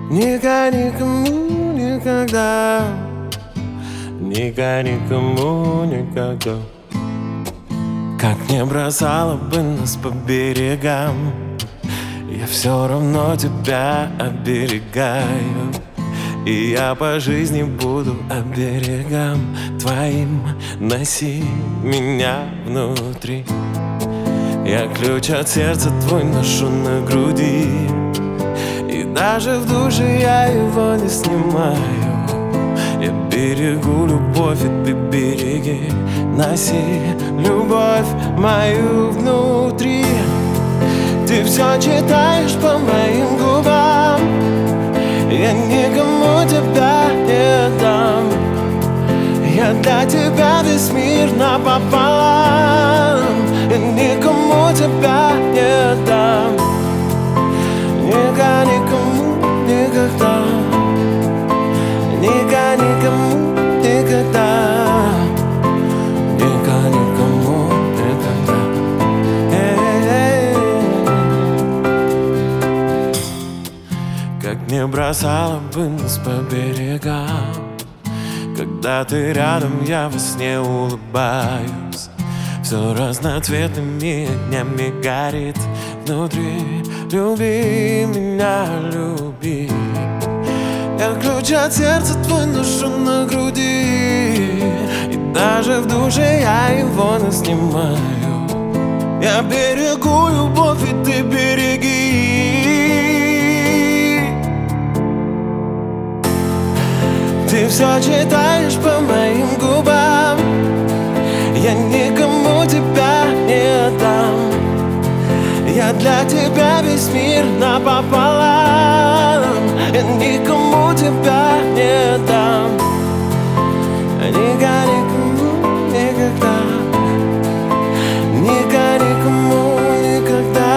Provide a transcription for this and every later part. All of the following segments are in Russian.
Никому никогда, никому никогда. Как не бросала бы нас по берегам, я все равно тебя оберегаю. И я по жизни буду оберегам твоим. Носи меня внутри. Я ключ от сердца твой ношу на груди, и даже в душе я его не снимаю. Я берегу любовь, и ты береги. Носи любовь мою внутри. Ты все читаешь по моим губам. Я никому тебя не дам. Я для тебя весь мир напополам. Я никому тебя не дам. Никому никогда. Никому никогда. Никому никогда. Как не бросала бы нас по берегам, когда ты рядом, я во сне улыбаюсь. Все разноцветными огнями горит внутри. Люби меня, люби. Я ключ от сердца твой ношу на груди, и даже в душе я его не снимаю. Я берегу любовь, и ты береги. Ты все читаешь по моим губам. Я никому тебя не дам. Я для тебя весь мир напополам. Я никому тебя не дам. Никому никогда. Никому никогда.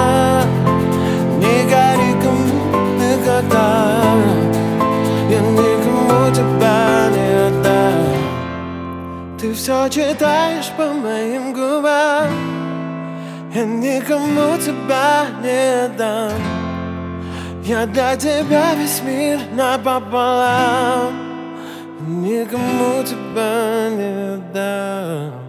Никому никогда. Я никому тебя не дам. Ты все читаешь по моим губам. Я никому тебя не дам. Я для тебя весь мир напополам. Никому тебя не дам.